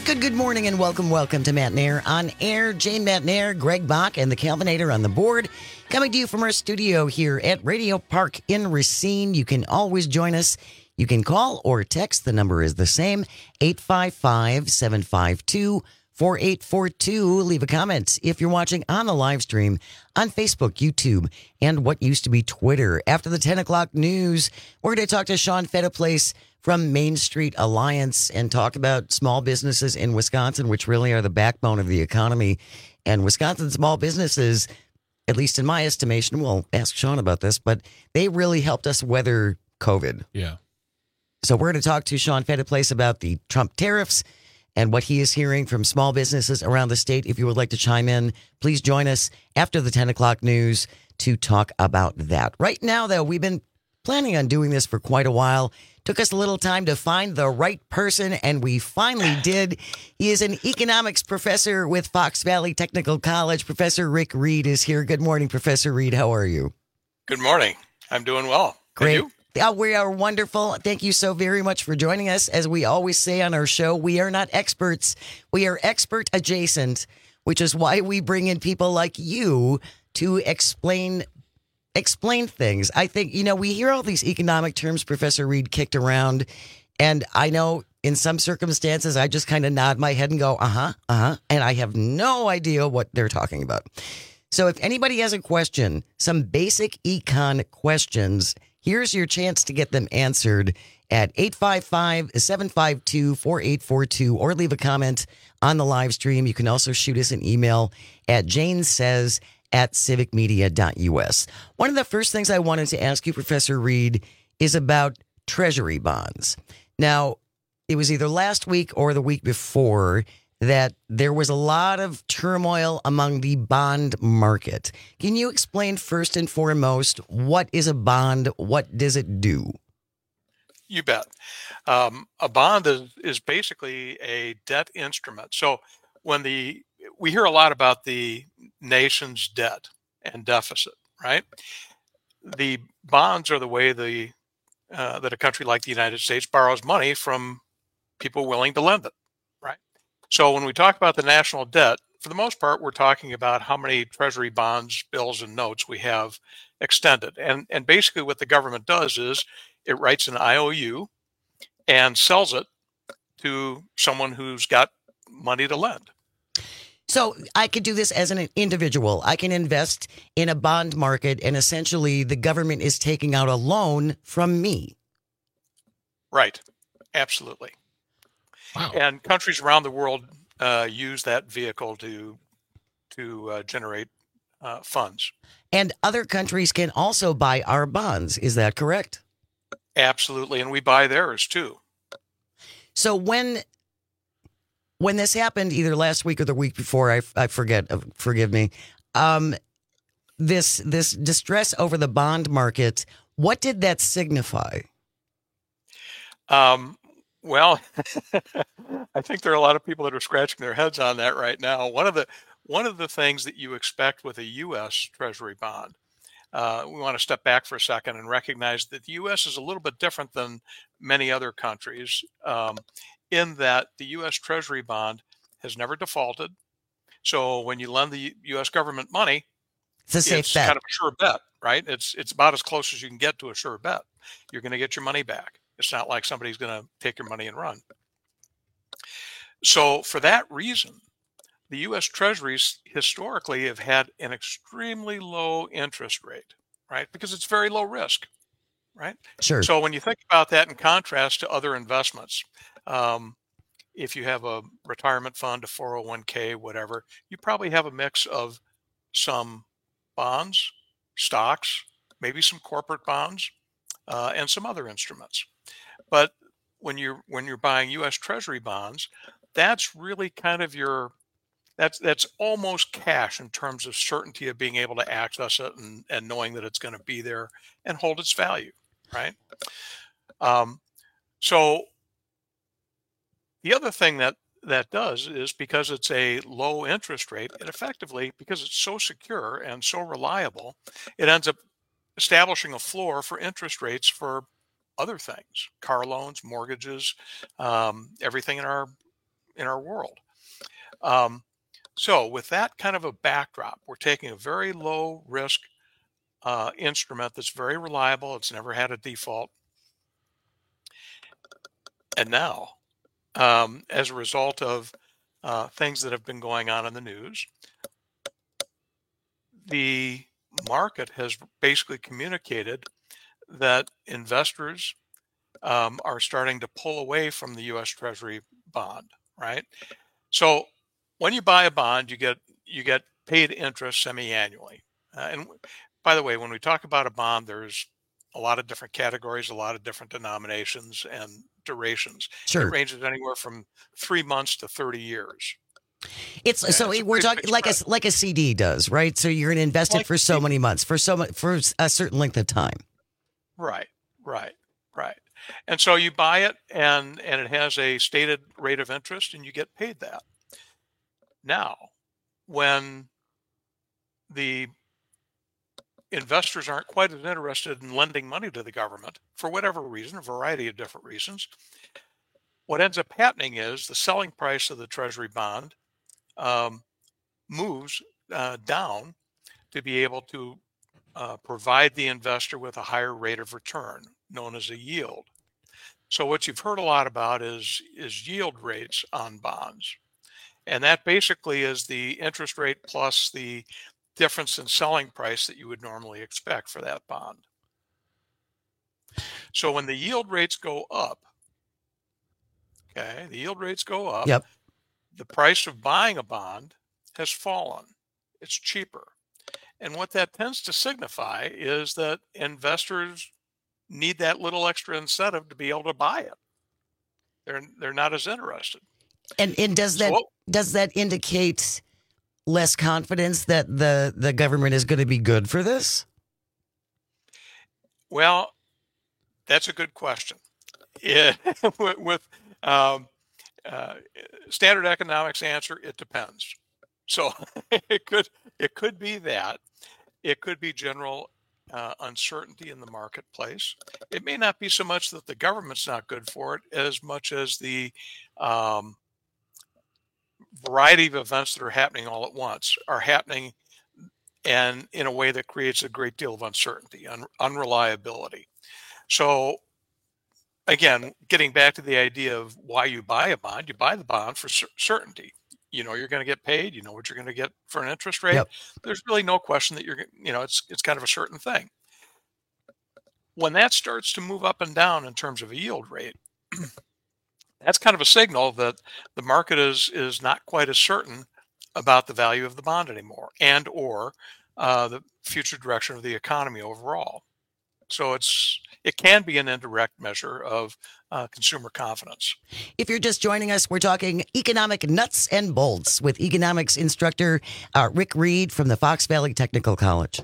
Good, good morning and welcome, welcome to Matt Nair on air. Jane Matt Nair, Greg Bach, and the Calvinator on the board. Coming to you from our studio here at Radio Park in Racine. You can always join us. You can call or text. The number is the same, eight five five, seven five two, four eight four two. Leave a comment if you're watching on the live stream on Facebook, YouTube, and what used to be Twitter. After the ten o'clock news, we're going to talk to Sean Fettiplace from Main Street Alliance and talk about small businesses in Wisconsin, which really are the backbone of the economy. And Wisconsin small businesses, at least in my estimation, we'll ask Sean about this, but they really helped us weather COVID. Yeah. So we're going to talk to Sean Fettiplace about the Trump tariffs and what he is hearing from small businesses around the state. If you would like to chime in, please join us after the ten o'clock news to talk about that. Right now, though, we've been planning on doing this for quite a while. Took us a little time to find the right person, and we finally did. He is an economics professor with Fox Valley Technical College. Professor Rick Reed is here. Good morning, Professor Reed. How are you? Good morning. I'm doing well. Great. And you? Yeah, we are wonderful. Thank you so very much for joining us. As we always say on our show, we are not experts. We are expert adjacent, which is why we bring in people like you to explain Explain things. I think, you know, we hear all these economic terms, Professor Reed, kicked around. And I know in some circumstances, I just kind of nod my head and go, uh-huh, uh-huh. And I have no idea what they're talking about. So if anybody has a question, some basic econ questions, here's your chance to get them answered at eight five five, seven five two, four eight four two or leave a comment on the live stream. You can also shoot us an email at Jane Says at civic media dot u s. One of the first things I wanted to ask you, Professor Reed, is about treasury bonds. Now, it was either last week or the week before that there was a lot of turmoil among the bond market. Can you explain first and foremost, what is a bond? What does it do? You bet. Um, a bond is, is basically a debt instrument. So when the we hear a lot about the nation's debt and deficit, right? The bonds are the way the uh, that a country like the United States borrows money from people willing to lend it, right? So when we talk about the national debt, for the most part, we're talking about how many treasury bonds, bills, and notes we have extended. And, and basically what the government does is it writes an I O U and sells it to someone who's got money to lend. So I could do this as an individual. I can invest in a bond market, and essentially the government is taking out a loan from me. Right. Absolutely. Wow. And countries around the world uh, use that vehicle to to uh, generate uh, funds. And other countries can also buy our bonds. Is that correct? Absolutely. And we buy theirs too. So when... When this happened, either last week or the week before, I, I forget, uh, forgive me, um, this this distress over the bond market, what did that signify? Um, well, I think there are a lot of people that are scratching their heads on that right now. One of the one of the things that you expect with a U S Treasury bond, uh, we want to step back for a second and recognize that the U S is a little bit different than many other countries. Um, in that the U S Treasury bond has never defaulted. So when you lend the U S government money, it's a safe it's bet. kind of a sure bet, right? It's it's about as close as you can get to a sure bet. You're going to get your money back. It's not like somebody's going to take your money and run. So for that reason, the U S Treasuries historically have had an extremely low interest rate, right? Because it's very low risk, right? Sure. So when you think about that in contrast to other investments, Um, if you have a retirement fund, a four oh one k, whatever, you probably have a mix of some bonds, stocks, maybe some corporate bonds, uh, and some other instruments. But when you're when you're buying U S Treasury bonds, that's really kind of your that's that's almost cash in terms of certainty of being able to access it and, and knowing that it's going to be there and hold its value, right? Um, so the other thing that that does is because it's a low interest rate, it effectively, because it's so secure and so reliable, it ends up establishing a floor for interest rates for other things, car loans, mortgages, um, everything in our in our world. Um, so with that kind of a backdrop, we're taking a very low risk uh, instrument that's very reliable. It's never had a default. And now, um, as a result of uh, things that have been going on in the news, the market has basically communicated that investors um, are starting to pull away from the U S Treasury bond, right? So when you buy a bond, you get you get paid interest semi-annually. Uh, and by the way, when we talk about a bond, there's a lot of different categories, a lot of different denominations and durations. Sure. It ranges anywhere from three months to thirty years. It's Okay, so it's a we're pretty talking big like a spread. like a C D does, right? So you're going to invest it Like for a so C D. many months, for so much, for a certain length of time. Right, right, right. And so you buy it, and and it has a stated rate of interest, and you get paid that. Now, when the investors aren't quite as interested in lending money to the government for whatever reason, a variety of different reasons, what ends up happening is the selling price of the Treasury bond um, moves uh, down to be able to uh, provide the investor with a higher rate of return, known as a yield. So what you've heard a lot about is is yield rates on bonds, and that basically is the interest rate plus the difference in selling price that you would normally expect for that bond. So when the yield rates go up, okay, the yield rates go up, Yep. the price of buying a bond has fallen. It's cheaper. And what that tends to signify is that investors need that little extra incentive to be able to buy it. They're they're not as interested. And and does that So- does that indicate less confidence that the the government is going to be good for this? Well, that's a good question. Yeah, with, with um, uh, standard economics answer, it depends. So it could it could be that. It could be general uh, uncertainty in the marketplace. It may not be so much that the government's not good for it, as much as the um, variety of events that are happening all at once are happening, and in a way that creates a great deal of uncertainty, un- unreliability. So again, getting back to the idea of why you buy a bond, you buy the bond for cer- certainty. You know you're going to get paid. You know what you're going to get for an interest rate. Yep. There's really no question that you're, gon- you know, it's it's kind of a certain thing. When that starts to move up and down in terms of a yield rate, that's kind of a signal that the market is is not quite as certain about the value of the bond anymore, and or uh, the future direction of the economy overall. So it's it can be an indirect measure of uh, consumer confidence. If you're just joining us, we're talking economic nuts and bolts with economics instructor uh, Rick Reed from the Fox Valley Technical College.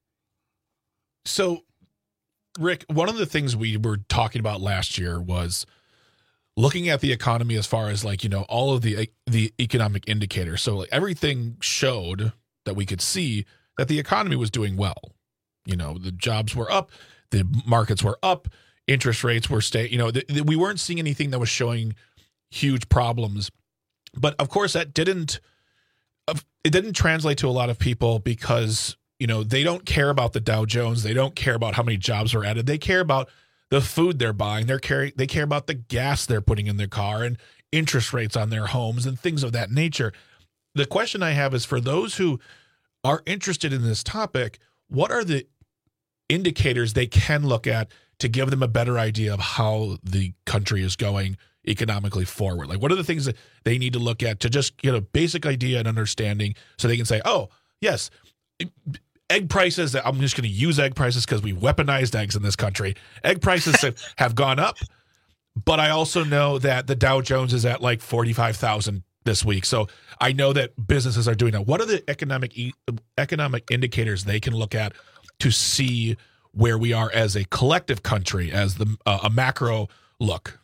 So, Rick, one of the things we were talking about last year was looking at the economy as far as like, you know, all of the the economic indicators. So like everything showed that we could see that the economy was doing well. You know, the jobs were up, the markets were up, interest rates were stay. You know, th- th- we weren't seeing anything that was showing huge problems. But of course, that didn't it didn't translate to a lot of people because, you know, they don't care about the Dow Jones. They don't care about how many jobs were added. They care about the food they're buying. They're carry, they care about the gas they're putting in their car and interest rates on their homes and things of that nature. The question I have is for those who are interested in this topic, what are the indicators they can look at to give them a better idea of how the country is going economically forward? Like, what are the things that they need to look at to just get a basic idea and understanding so they can say, oh, yes, egg prices, I'm just going to use egg prices because we weaponized eggs in this country. Egg prices have, have gone up, but I also know that the Dow Jones is at like forty-five thousand this week. So I know that businesses are doing that. What are the economic e- economic indicators they can look at to see where we are as a collective country, as the uh, a macro look?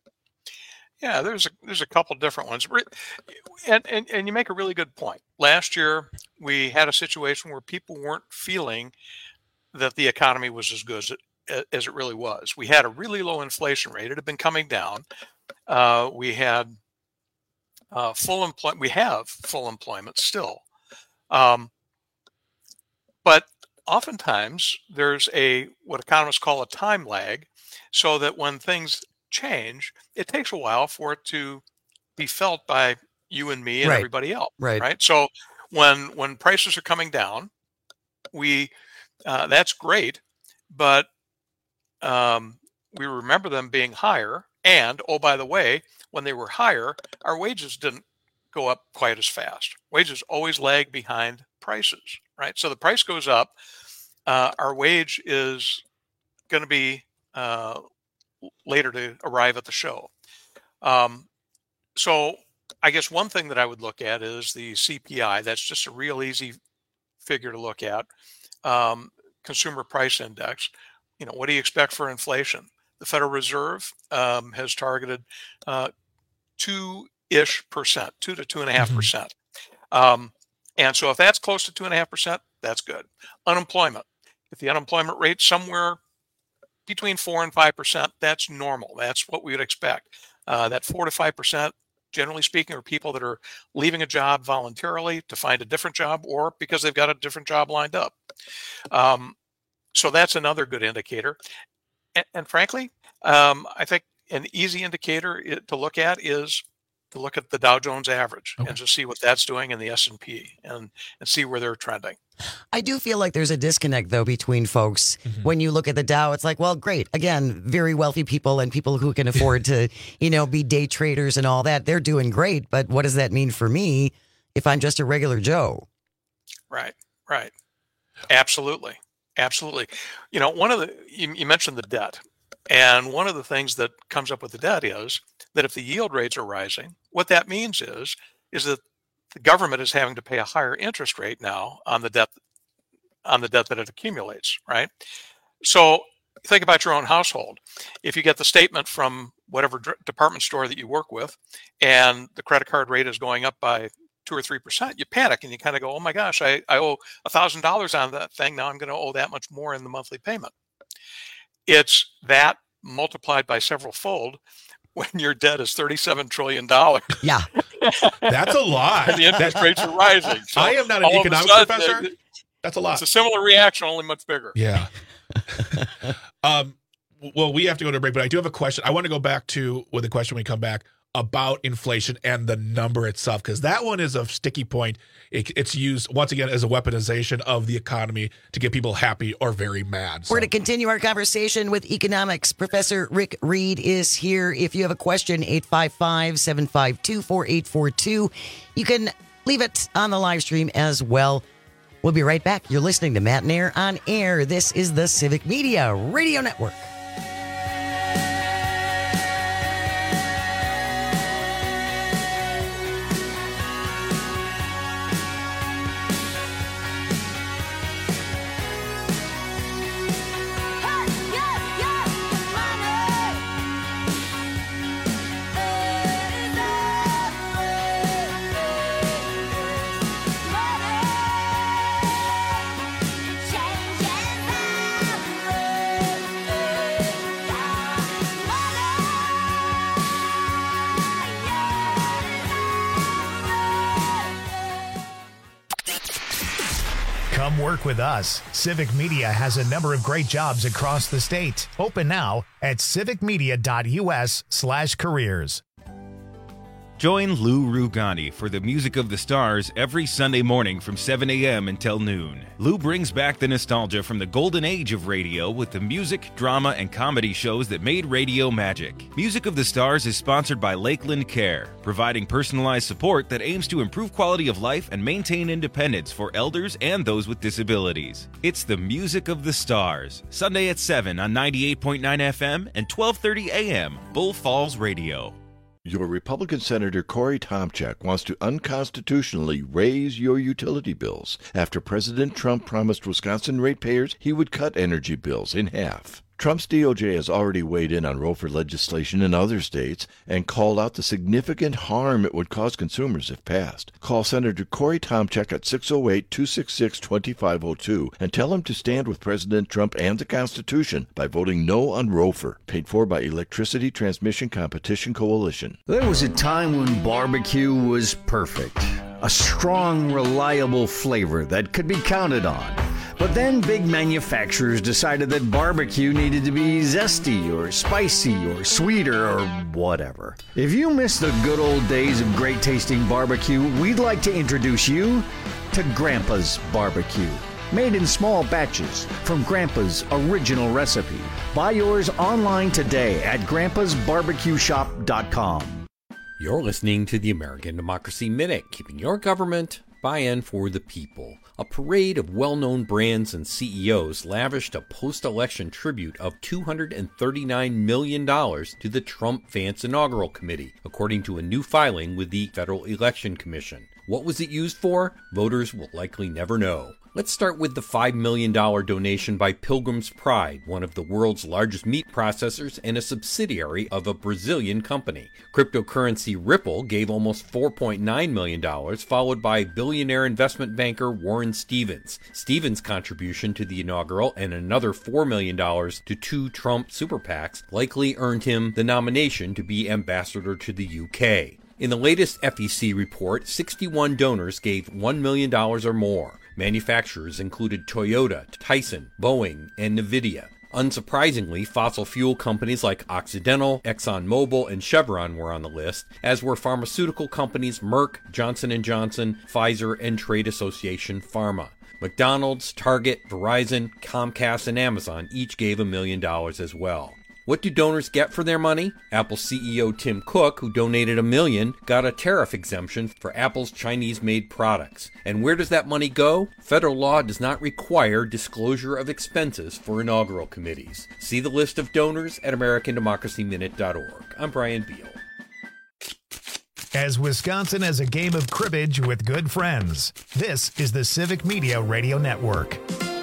Yeah, there's a, there's a couple different ones, and, and and you make a really good point. Last year, we had a situation where people weren't feeling that the economy was as good as it, as it really was. We had a really low inflation rate; it had been coming down. Uh, we had uh, full employment. We have full employment still. Um, but oftentimes there's a, what economists call a time lag, so that when things change, it takes a while for it to be felt by you and me and Right. everybody else. Right. Right. So when, when prices are coming down, we, uh, that's great, but, um, we remember them being higher. And, oh, by the way, when they were higher, our wages didn't go up quite as fast. Wages always lag behind prices, right? So the price goes up, uh, our wage is going to be uh, later to arrive at the show. Um, so I guess one thing that I would look at is the C P I. That's just a real easy figure to look at. Um, Consumer Price Index. You know, what do you expect for inflation? The Federal Reserve um, has targeted uh, two-ish percent, two to two and a half percent. Um, and so if that's close to two and a half percent, that's good. Unemployment. If the unemployment rate's somewhere between four and five percent, that's normal. That's what we would expect. Uh, that four to five percent, generally speaking, are people that are leaving a job voluntarily to find a different job or because they've got a different job lined up. Um, so that's another good indicator. And, and frankly, um, I think an easy indicator i- to look at is to look at the Dow Jones average and just see what that's doing in the S and P and, and see where they're trending. I do feel like there's a disconnect, though, between folks. Mm-hmm. When you look at the Dow, it's like, well, great. Again, very wealthy people and people who can afford to, you know, be day traders and all that. They're doing great. But what does that mean for me if I'm just a regular Joe? Right, right. Absolutely. Absolutely. You know, one of the, you, you mentioned the debt. And one of the things that comes up with the debt is that if the yield rates are rising, what that means is, is that the government is having to pay a higher interest rate now on the debt, on the debt that it accumulates, right? So think about your own household. If you get the statement from whatever dr- department store that you work with, and the credit card rate is going up by two or three percent, you panic and you kind of go, "Oh my gosh, I, I owe a thousand dollars on that thing. Now I'm going to owe that much more in the monthly payment." It's that multiplied by several fold when your debt is thirty-seven trillion dollars. Yeah, That's a lot. And the interest That- rates are rising. So I am not an all of a economics sudden, professor. it- That's a lot. It's a similar reaction, only much bigger. Yeah. um, well, we have to go to a break, but I do have a question. I want to go back to with a question when we come back about inflation and the number itself, because that one is a sticky point. It, it's used once again as a weaponization of the economy to get people happy or very mad. So. We're going to continue our conversation with economics. Professor Rick Reed is here. If you have a question, eight five five, seven five two, four eight four two. You can leave it on the live stream as well. We'll be right back. You're listening to Matt and Air on Air. This is the Civic Media Radio Network. Come work with us. Civic Media has a number of great jobs across the state. Open now at civicmedia.us slash careers. Join Lou Rugani for the Music of the Stars every Sunday morning from seven a.m. until noon. Lou brings back the nostalgia from the golden age of radio with the music, drama, and comedy shows that made radio magic. Music of the Stars is sponsored by Lakeland Care, providing personalized support that aims to improve quality of life and maintain independence for elders and those with disabilities. It's the Music of the Stars, Sunday at seven on ninety-eight point nine F M and twelve thirty A M, Bull Falls Radio. Your Republican Senator Corey Tomchak wants to unconstitutionally raise your utility bills after President Trump promised Wisconsin ratepayers he would cut energy bills in half. Trump's D O J has already weighed in on Roe-for legislation in other states and called out the significant harm it would cause consumers if passed. Call Senator Corey Tomczyk at six oh eight, two six six, two five oh two and tell him to stand with President Trump and the Constitution by voting no on Roe-for. Paid for by Electricity Transmission Competition Coalition. There was a time when barbecue was perfect. A strong, reliable flavor that could be counted on. But then big manufacturers decided that barbecue needed to be zesty or spicy or sweeter or whatever. If you miss the good old days of great tasting barbecue, we'd like to introduce you to Grandpa's Barbecue. Made in small batches from Grandpa's original recipe. Buy yours online today at grandpas barbecue shop dot com. You're listening to the American Democracy Minute, keeping your government buy-in for the people. A parade of well-known brands and C E Os lavished a post-election tribute of two hundred thirty-nine million dollars to the Trump-Vance Inaugural Committee, according to a new filing with the Federal Election Commission. What was it used for? Voters will likely never know. Let's start with the five million dollars donation by Pilgrim's Pride, one of the world's largest meat processors and a subsidiary of a Brazilian company. Cryptocurrency Ripple gave almost four point nine million dollars, followed by billionaire investment banker Warren Stevens. Stevens' contribution to the inaugural and another four million dollars to two Trump super PACs likely earned him the nomination to be ambassador to the U K. In the latest F E C report, sixty-one donors gave one million dollars or more. Manufacturers included Toyota, Tyson, Boeing, and NVIDIA. Unsurprisingly, fossil fuel companies like Occidental, ExxonMobil, and Chevron were on the list, as were pharmaceutical companies Merck, Johnson and Johnson, Pfizer, and Trade Association Pharma. McDonald's, Target, Verizon, Comcast, and Amazon each gave a million dollars as well. What do donors get for their money? Apple C E O Tim Cook, who donated a million, got a tariff exemption for Apple's Chinese-made products. And where does that money go? Federal law does not require disclosure of expenses for inaugural committees. See the list of donors at american democracy minute dot org. I'm Brian Beal. As Wisconsin has a game of cribbage with good friends, this is the Civic Media Radio Network.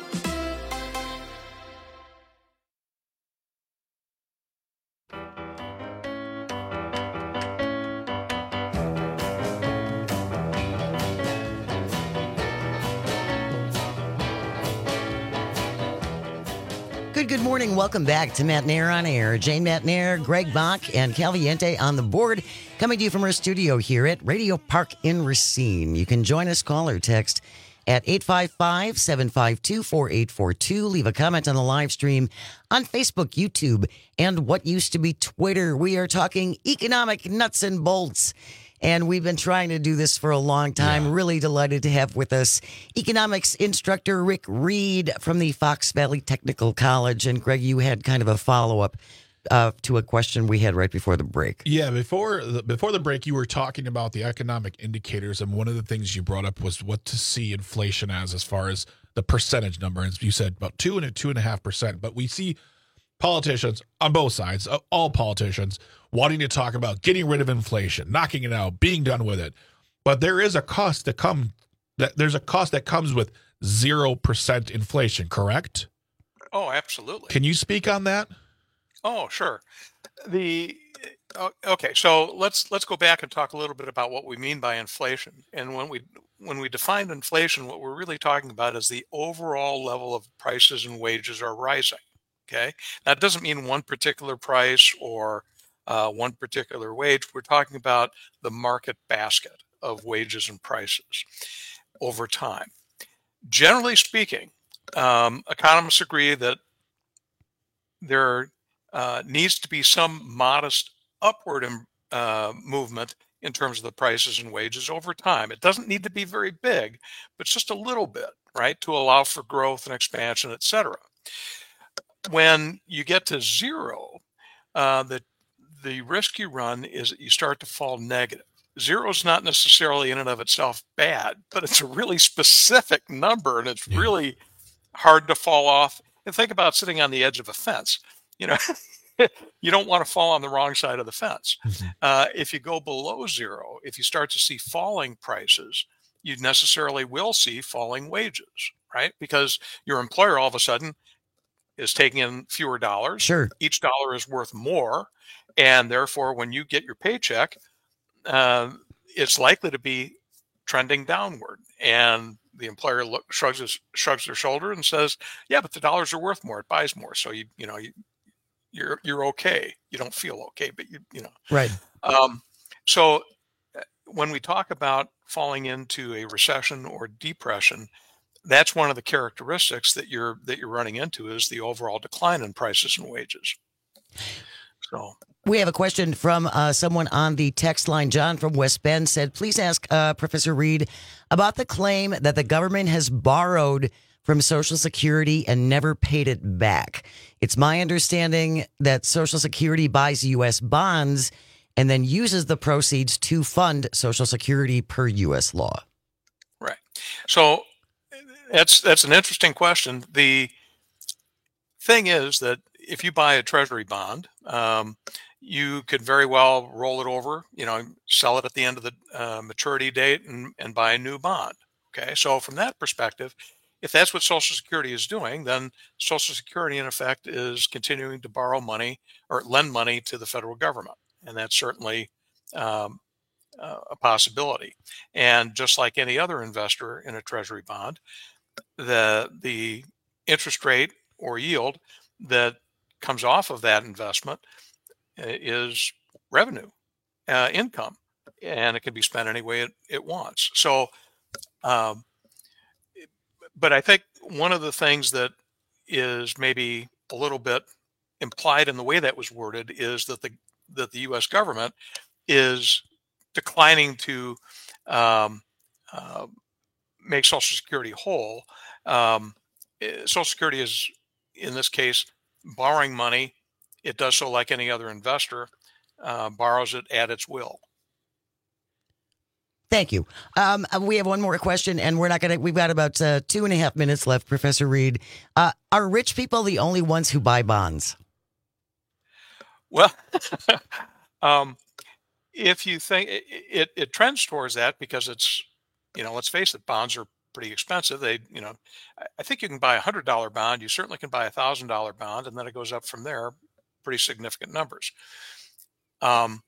Good, good morning. Welcome back to Matt Nair on Air. Jane Matt Nair, Greg Bach, and Caliente on the board, coming to you from our studio here at Radio Park in Racine. You can join us, call or text at eight five five, seven five two, four eight four two. Leave a comment on the live stream on Facebook, YouTube, and what used to be Twitter. We are talking economic nuts and bolts. And we've been trying to do this for a long time. Yeah. Really delighted to have with us economics instructor Rick Reed from the Fox Valley Technical College. And Greg, you had kind of a follow-up uh, to a question we had right before the break. Yeah, before the, before the break, you were talking about the economic indicators, and one of the things you brought up was what to see inflation as, as far as the percentage number. As you said, about two and a two and a half percent. But we see politicians on both sides, all politicians, wanting to talk about getting rid of inflation, knocking it out, being done with it. But there is a cost that come that there's a cost that comes with zero percent inflation, correct? Oh, absolutely. Can you speak on that? Oh, sure. The okay, so let's let's go back and talk a little bit about what we mean by inflation. And when we when we define inflation, what we're really talking about is the overall level of prices and wages are rising. Okay, that doesn't mean one particular price or uh, one particular wage. We're talking about the market basket of wages and prices over time. Generally speaking, um, economists agree that there uh, needs to be some modest upward uh, movement in terms of the prices and wages over time. It doesn't need to be very big, but just a little bit, right, to allow for growth and expansion, et cetera. When you get to zero, uh, the the risk you run is that you start to fall negative. Zero is not necessarily in and of itself bad, but it's a really specific number, and it's yeah. really hard to fall off. And think about sitting on the edge of a fence. You know, you don't want to fall on the wrong side of the fence. Mm-hmm. Uh, if you go below zero, if you start to see falling prices, you necessarily will see falling wages, right? Because your employer all of a sudden is taking in fewer dollars. Sure. Each dollar is worth more. And therefore, when you get your paycheck, uh, it's likely to be trending downward. And the employer look, shrugs his, shrugs their shoulder and says, "Yeah, but the dollars are worth more. It buys more. So you you know you you're you're okay. You don't feel okay, but you you know right." Um, so when we talk about falling into a recession or depression, that's one of the characteristics that you're that you're running into is the overall decline in prices and wages. So. We have a question from uh, someone on the text line. John from West Bend said, please ask uh, Professor Reed about the claim that the government has borrowed from Social Security and never paid it back. It's my understanding that Social Security buys U S bonds and then uses the proceeds to fund Social Security per U S law. Right. So that's that's an interesting question. The thing is that if you buy a treasury bond, um, you could very well roll it over, you know, sell it at the end of the uh, maturity date and, and buy a new bond. Okay. So from that perspective, if that's what Social Security is doing, then Social Security in effect is continuing to borrow money or lend money to the federal government. And that's certainly um, uh, a possibility. And just like any other investor in a treasury bond, the the interest rate or yield that comes off of that investment is revenue, uh, income, and it can be spent any way it, it wants. So, um, but I think one of the things that is maybe a little bit implied in the way that was worded is that the that the U S government is declining to um, uh, make Social Security whole. Um, Social Security is, in this case, borrowing money. It does so like any other investor, uh, borrows it at its will. Thank you. Um, we have one more question, and we're not going to, we've got about uh, two and a half minutes left, Professor Reed. Uh, are rich people the only ones who buy bonds? Well, um, if you think it, it, it trends towards that because it's, you know, let's face it, bonds are pretty expensive. They, you know, I think you can buy a hundred dollar bond. You certainly can buy a thousand dollar bond, and then it goes up from there. Pretty significant numbers. Um,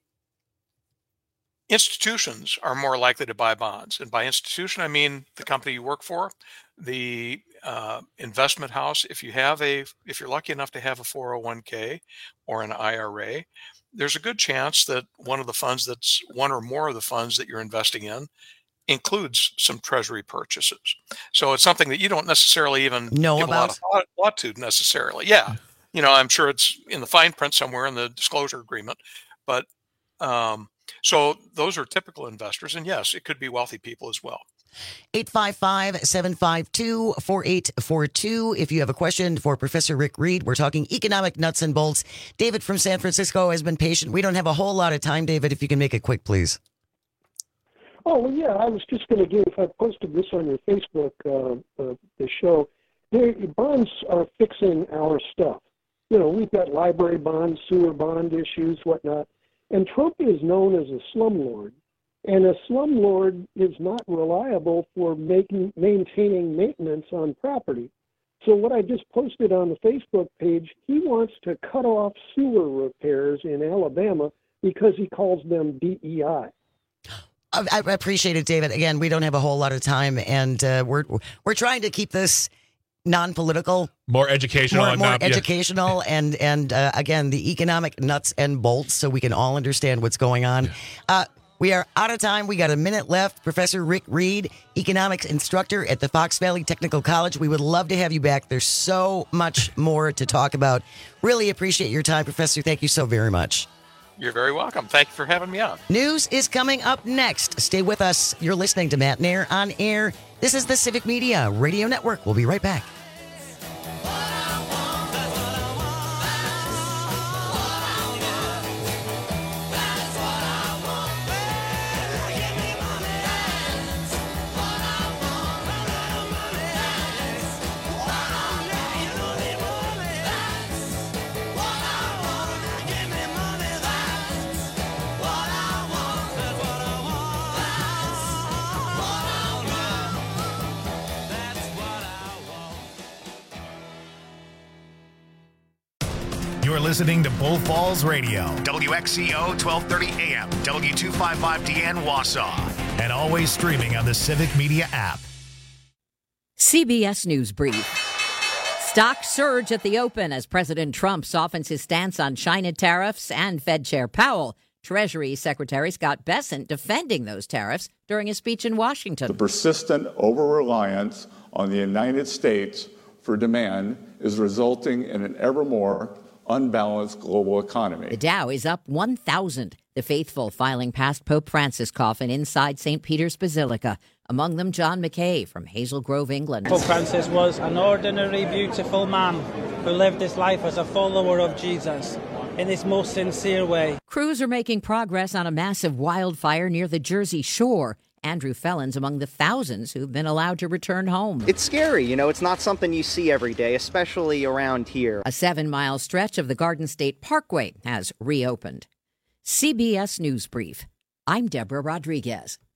institutions are more likely to buy bonds. And by institution, I mean the company you work for, the uh, investment house. If you have a, if you're lucky enough to have a four oh one k or an I R A, there's a good chance that one of the funds that's one or more of the funds that you're investing in includes some treasury purchases. So it's something that you don't necessarily even know give about? a lot of thought, thought to necessarily. Yeah. You know, I'm sure it's in the fine print somewhere in the disclosure agreement, but um, so those are typical investors. And yes, it could be wealthy people as well. eight five five, seven five two, four eight four two. If you have a question for Professor Rick Reed, we're talking economic nuts and bolts. David from San Francisco has been patient. We don't have a whole lot of time, David, if you can make it quick, please. Oh, well, yeah, I was just going to give, I posted this on your Facebook, uh, uh, the show. They, bonds are fixing our stuff. You know, we've got library bonds, sewer bond issues, whatnot. And Trump is known as a slumlord. And a slumlord is not reliable for making, maintaining maintenance on property. So what I just posted on the Facebook page, he wants to cut off sewer repairs in Alabama because he calls them D E I. I, I appreciate it, David. Again, we don't have a whole lot of time, and uh, we're we're trying to keep this non-political, more educational, more, and more not, educational, yeah. and and uh, again, the economic nuts and bolts, so we can all understand what's going on. Yeah. Uh, we are out of time. We got a minute left. Professor Rick Reed, economics instructor at the Fox Valley Technical College. We would love to have you back. There's so much more to talk about. Really appreciate your time, Professor. Thank you so very much. You're very welcome. Thank you for having me on. News is coming up next. Stay with us. You're listening to Matt Nair on air. This is the Civic Media Radio Network. We'll be right back. You're listening to Bull Falls Radio, W X C O twelve thirty A M, W two fifty-five D N Wausau, and always streaming on the Civic Media app. C B S News Brief. Stocks surge at the open as President Trump softens his stance on China tariffs and Fed Chair Powell. Treasury Secretary Scott Bessent defending those tariffs during a speech in Washington. The persistent over-reliance on the United States for demand is resulting in an ever more unbalanced global economy. The Dow is up one thousand. The faithful filing past Pope Francis' coffin inside Saint Peter's Basilica. Among them, John McKay from Hazel Grove, England. Pope Francis was an ordinary, beautiful man who lived his life as a follower of Jesus in his most sincere way. Crews are making progress on a massive wildfire near the Jersey Shore. Andrew Felon's among the thousands who've been allowed to return home. It's scary, you know, it's not something you see every day, especially around here. A seven-mile stretch of the Garden State Parkway has reopened. C B S News Brief. I'm Deborah Rodriguez.